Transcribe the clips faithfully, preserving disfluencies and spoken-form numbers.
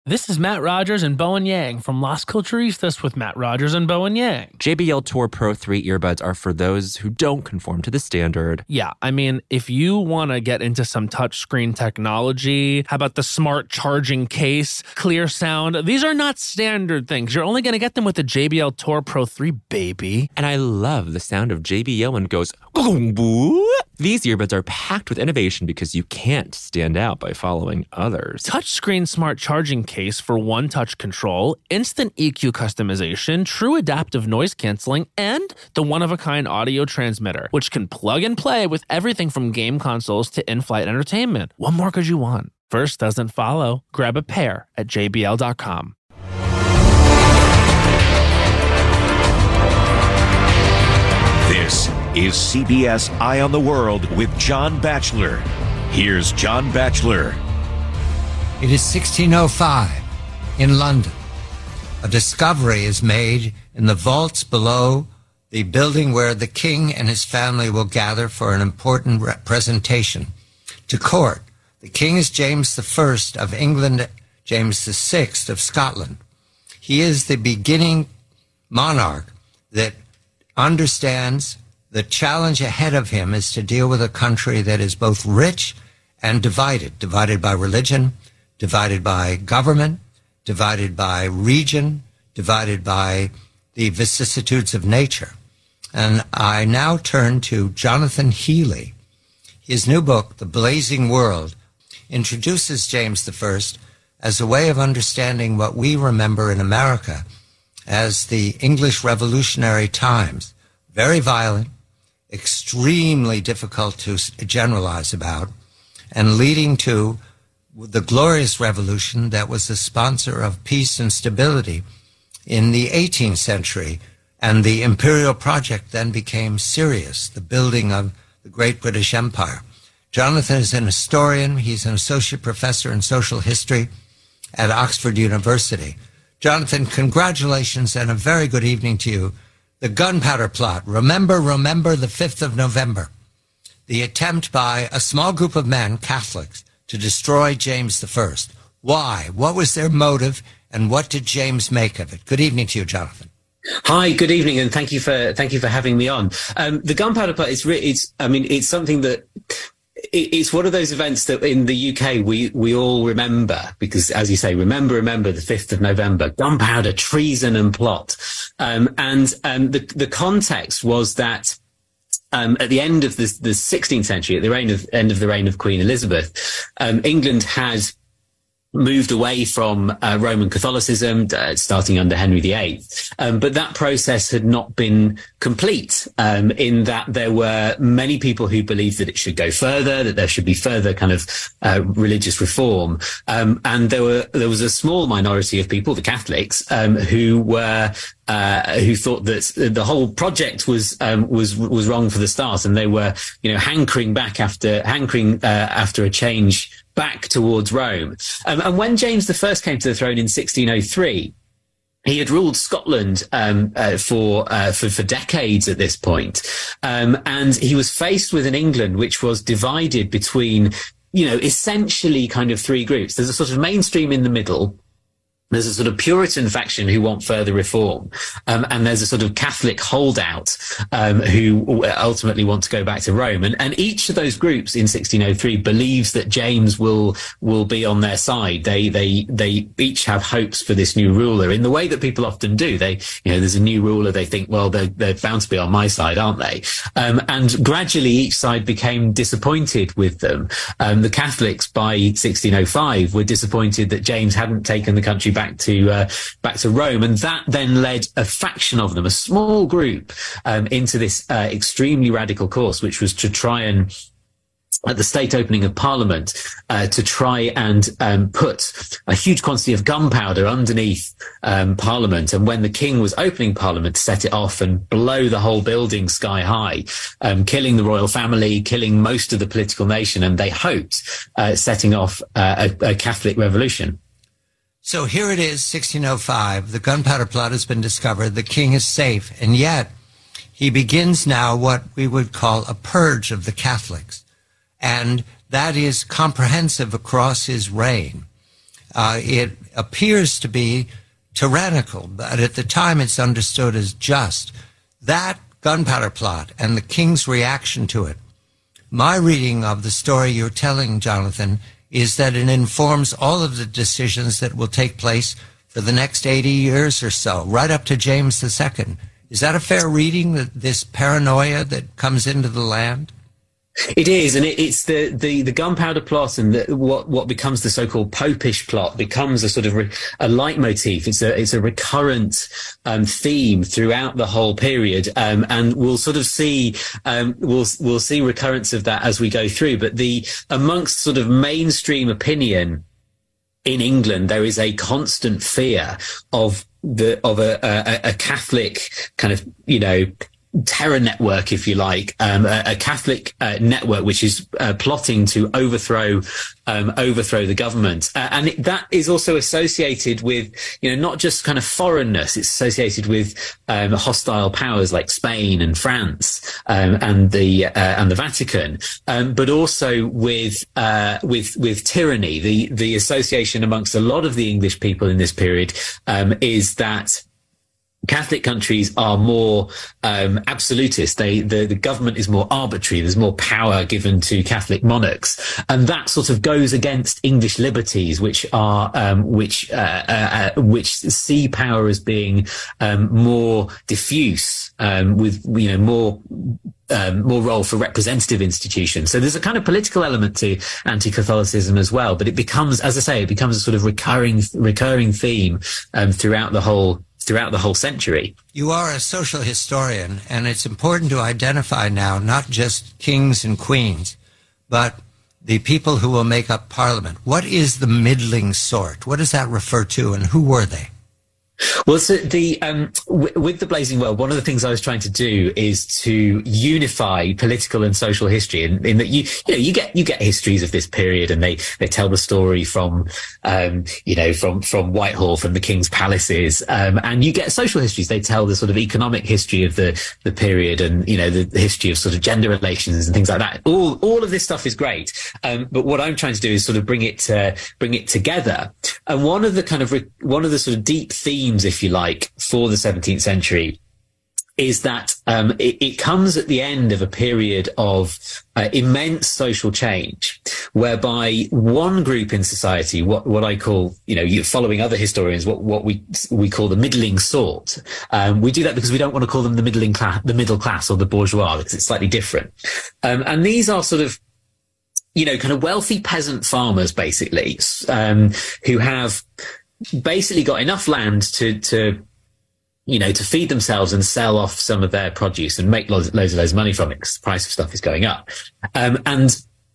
This is Matt Rogers and Bowen Yang from Las Culturistas with Matt Rogers and Bowen Yang. J B L Tour Pro three earbuds are for those who don't conform to the standard. Yeah, I mean, if you want to get into some touchscreen technology, how about the smart charging case, clear sound? These are not standard things. You're only going to get them with the J B L Tour Pro three, baby. And I love the sound of J B L when it goes, "Gong-boo." These earbuds are packed with innovation because you can't stand out by following others. Touchscreen smart charging case for one-touch control, instant E Q customization, true adaptive noise canceling, and the one-of-a-kind audio transmitter, which can plug and play with everything from game consoles to in-flight entertainment. What more could you want? First doesn't follow. Grab a pair at j b l dot com. This is C B S Eye on the World with John Batchelor. Here's John Batchelor. It is sixteen oh five in London. A discovery is made in the vaults below the building where the king and his family will gather for an important presentation to court. The king is James the First of England, James the Sixth of Scotland. He is the beginning monarch that understands the challenge ahead of him is to deal with a country that is both rich and divided, divided by religion, divided by government, divided by region, divided by the vicissitudes of nature. And I now turn to Jonathan Healey. His new book, The Blazing World, introduces James the First as a way of understanding what we remember in America as the English Revolutionary times. Very violent, extremely difficult to generalize about, and leading to the glorious revolution that was the sponsor of peace and stability in the eighteenth century. And the imperial project then became serious, the building of the great British Empire. Jonathan is an historian. He's an associate professor in social history at Oxford University. Jonathan, congratulations and a very good evening to you. The Gunpowder Plot. Remember, remember the fifth of November. The attempt by a small group of men, Catholics, to destroy James the First. Why? What was their motive, and what did James make of it? Good evening to you, Jonathan. Hi, good evening, and thank you for thank you for having me on. Um, the Gunpowder Plot is re- it's I mean it's something that it, it's one of those events that in the U K we we all remember because, as you say, remember remember the fifth of November, gunpowder, treason, and plot. Um, and um, the the context was that um, at the end of the the sixteenth century, at the reign of end of the reign of Queen Elizabeth, um, England had moved away from uh, Roman Catholicism, uh, starting under Henry the Eighth. Um, but that process had not been complete, um, in that there were many people who believed that it should go further, that there should be further kind of uh, religious reform. Um, and there were there was a small minority of people, the Catholics, um, who were Uh, who thought that the whole project was um, was was wrong for the start, and they were, you know, hankering back after hankering uh, after a change back towards Rome. Um, and when James the First came to the throne in sixteen oh three, he had ruled Scotland um, uh, for, uh, for for decades at this point, um, and he was faced with an England which was divided between, you know, essentially kind of three groups. There's a sort of mainstream in the middle. There's a sort of Puritan faction who want further reform, um, and there's a sort of Catholic holdout um, who ultimately want to go back to Rome. And, and each of those groups in sixteen oh three believes that James will will be on their side. They they they each have hopes for this new ruler in the way that people often do. They, you know, there's a new ruler. They think, well, they're, they're bound to be on my side, aren't they? Um, and gradually, each side became disappointed with them. Um, the Catholics by sixteen oh five were disappointed that James hadn't taken the country back. Back to uh, back to Rome, and that then led a faction of them, a small group, um, into this uh, extremely radical course, which was to try and, at the state opening of Parliament, uh, to try and um, put a huge quantity of gunpowder underneath um, Parliament, and when the King was opening Parliament, set it off and blow the whole building sky high, um, killing the royal family, killing most of the political nation, and they hoped uh, setting off uh, a, a Catholic revolution. So here it is, sixteen oh five. The Gunpowder Plot has been discovered. The king is safe. And yet he begins now what we would call a purge of the Catholics. And that is comprehensive across his reign. Uh, it appears to be tyrannical, but at the time it's understood as just. That gunpowder plot and the king's reaction to it, my reading of the story you're telling, Jonathan, is that it informs all of the decisions that will take place for the next eighty years or so, right up to James the Second. Is that a fair reading, that this paranoia that comes into the land? It is, and it, it's the, the, the gunpowder plot and the, what what becomes the so-called popish plot becomes a sort of re, a leitmotif. It's a it's a recurrent um, theme throughout the whole period, um, and we'll sort of see um, we'll we'll see recurrence of that as we go through. But the amongst sort of mainstream opinion in England, there is a constant fear of the of a, a, a Catholic kind of, you know, terror network, if you like, um, a, a Catholic uh, network which is uh, plotting to overthrow um, overthrow the government, uh, and it, that is also associated with, you know, not just kind of foreignness. It's associated with um, hostile powers like Spain and France um, and the uh, and the Vatican, um, but also with uh, with with tyranny. The the association amongst a lot of the English people in this period um, is that Catholic countries are more um, absolutist. They, the, the government is more arbitrary. There's more power given to Catholic monarchs, and that sort of goes against English liberties, which are um, which uh, uh, which see power as being um, more diffuse, um, with, you know, more. Um, more role for representative institutions. So there's a kind of political element to anti-Catholicism as well, but it becomes, as I say, it becomes a sort of recurring, recurring theme um, throughout the whole, throughout the whole century. You are a social historian, and it's important to identify now not just kings and queens, but the people who will make up Parliament. What is the middling sort? What does that refer to, and who were they? Well, so the um, w- with the Blazing World, one of the things I was trying to do is to unify political and social history, in, in that you you know you get you get histories of this period, and they they tell the story from um, you know from from Whitehall, from the King's palaces, um, and you get social histories. They tell the sort of economic history of the the period, and you know the, the history of sort of gender relations and things like that. All all of this stuff is great, um, but what I'm trying to do is sort of bring it uh, bring it together. And one of the kind of re- one of the sort of deep themes, if you like, for the seventeenth century is that um, it, it comes at the end of a period of uh, immense social change, whereby one group in society, what what I call, you know, you following other historians, what what we we call the middling sort. Um, we do that because we don't want to call them the middling class, the middle class, or the bourgeois, because it's slightly different. Um, and these are sort of, you know, kind of wealthy peasant farmers, basically, um, who have basically got enough land to, to, you know, to feed themselves and sell off some of their produce and make loads, loads of those money from it, because the price of stuff is going up. Um, and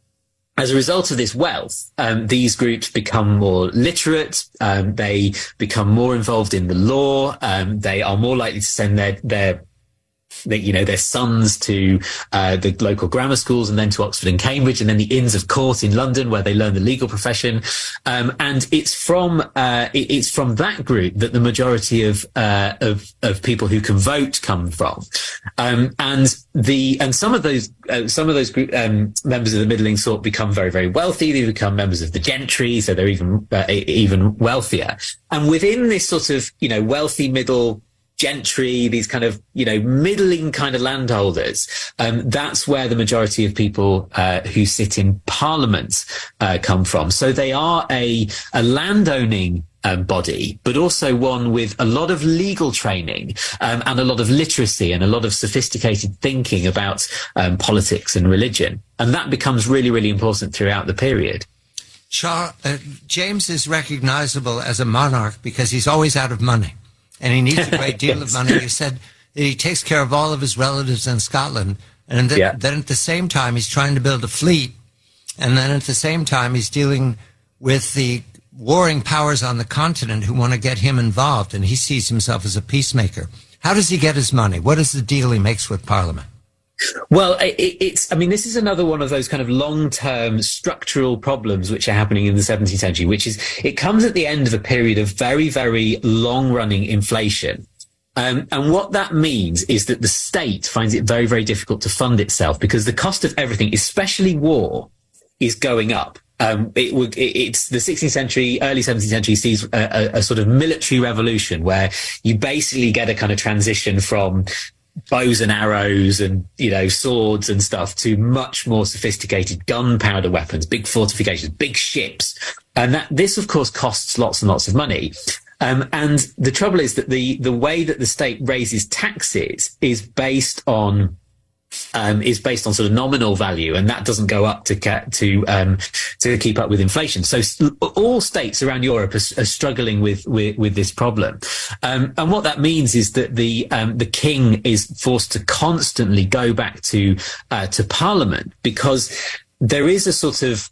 as a result of this wealth, um, these groups become more literate. Um, they become more involved in the law. Um, they are more likely to send their, their, They, you know, their sons to uh, the local grammar schools, and then to Oxford and Cambridge, and then the Inns of Court in London, where they learn the legal profession. Um, and it's from uh, it, it's from that group that the majority of uh, of of people who can vote come from. Um, and the and some of those uh, some of those group, um, members of the middling sort become very very wealthy. They become members of the gentry, so they're even uh, even wealthier. And within this sort of, you know, wealthy middle gentry, these kind of, you know, middling kind of landholders, um, that's where the majority of people uh, who sit in Parliament uh, come from. So they are a, a landowning um, body, but also one with a lot of legal training um, and a lot of literacy and a lot of sophisticated thinking about um, politics and religion. And that becomes really, really important throughout the period. Charles, uh, James is recognizable as a monarch because he's always out of money. And he needs a great deal yes. of money. You said that he takes care of all of his relatives in Scotland. And then, yeah. then at the same time, he's trying to build a fleet. And then at the same time, he's dealing with the warring powers on the continent who want to get him involved. And he sees himself as a peacemaker. How does he get his money? What is the deal he makes with Parliament? Well, it, it's, I mean, this is another one of those kind of long-term structural problems which are happening in the seventeenth century, which is it comes at the end of a period of very, very long-running inflation. Um, and what that means is that the state finds it very, very difficult to fund itself because the cost of everything, especially war, is going up. um, it would, it, it's the sixteenth century, early seventeenth century sees a, a, a sort of military revolution where you basically get a kind of transition from bows and arrows and, you know, swords and stuff to much more sophisticated gunpowder weapons, big fortifications, big ships. And that this, of course, costs lots and lots of money. Um, and the trouble is that the, the way that the state raises taxes is based on Um, is based on sort of nominal value, and that doesn't go up to ca- to um, to keep up with inflation. So all states around Europe are, are struggling with, with with this problem, um, and what that means is that the um, the king is forced to constantly go back to uh, to Parliament, because there is a sort of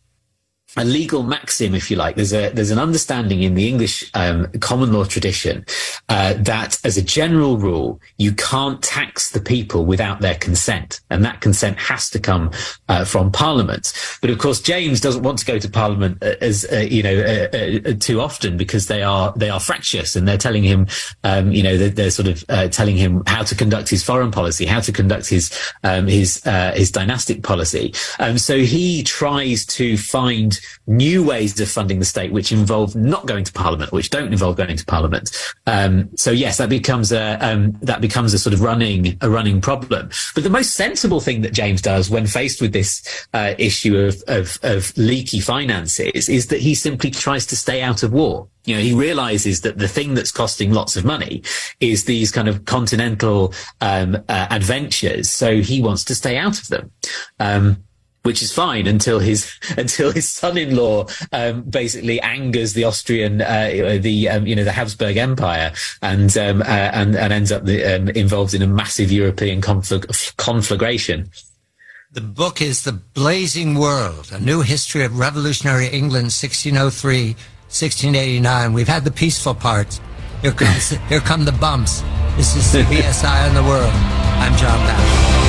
a legal maxim, if you like. There's a there's an understanding in the English um, common law tradition uh, that, as a general rule, you can't tax the people without their consent, and that consent has to come uh, from Parliament. But of course, James doesn't want to go to Parliament as uh, you know uh, uh, too often, because they are they are fractious, and they're telling him, um, you know, they're, they're sort of uh, telling him how to conduct his foreign policy, how to conduct his um, his uh, his dynastic policy. Um, so he tries to find new ways of funding the state, which involve not going to Parliament, which don't involve going to Parliament. Um, so yes, that becomes a um, that becomes a sort of running a running problem. But the most sensible thing that James does when faced with this uh, issue of, of of leaky finances is that he simply tries to stay out of war. You know, he realizes that the thing that's costing lots of money is these kind of continental um, uh, adventures. So he wants to stay out of them. Um, Which is fine until his until his son-in-law um, basically angers the Austrian, uh, the um, you know the Habsburg Empire, and um, uh, and and ends up the, um, involved in a massive European confl- conflagration. The book is The Blazing World: A New History of Revolutionary England, sixteen oh three, sixteen eighty-nine. We've had the peaceful parts. Here comes here come the bumps. This is C B S Eye on the World. I'm John Batchelor.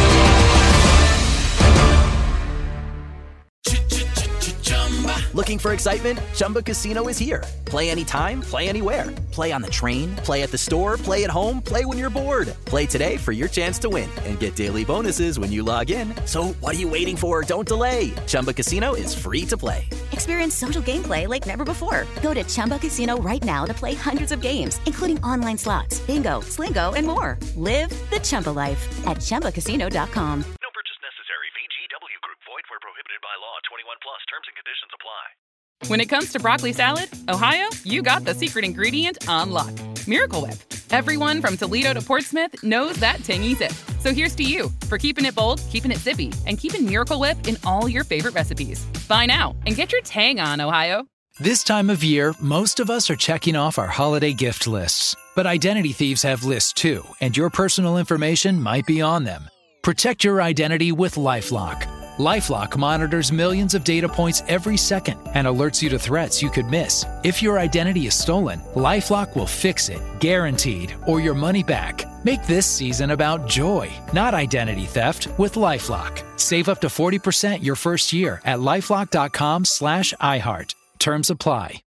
Looking for excitement? Chumba Casino is here. Play anytime, play anywhere. Play on the train, play at the store, play at home, play when you're bored. Play today for your chance to win and get daily bonuses when you log in. So what are you waiting for? Don't delay. Chumba Casino is free to play. Experience social gameplay like never before. Go to Chumba Casino right now to play hundreds of games, including online slots, bingo, Slingo, and more. Live the Chumba life at Chumba Casino dot com. No purchase necessary. V G W Group. Void where prohibited by law. twenty-one plus. Terms and conditions apply. When it comes to broccoli salad, Ohio, you got the secret ingredient on lock. Miracle Whip. Everyone from Toledo to Portsmouth knows that tangy zip. So here's to you for keeping it bold, keeping it zippy, and keeping Miracle Whip in all your favorite recipes. Buy now and get your tang on, Ohio. This time of year, most of us are checking off our holiday gift lists. But identity thieves have lists too, and your personal information might be on them. Protect your identity with LifeLock. LifeLock monitors millions of data points every second and alerts you to threats you could miss. If your identity is stolen, LifeLock will fix it, guaranteed, or your money back. Make this season about joy, not identity theft, with LifeLock. Save up to forty percent your first year at LifeLock.com slash iHeart. Terms apply.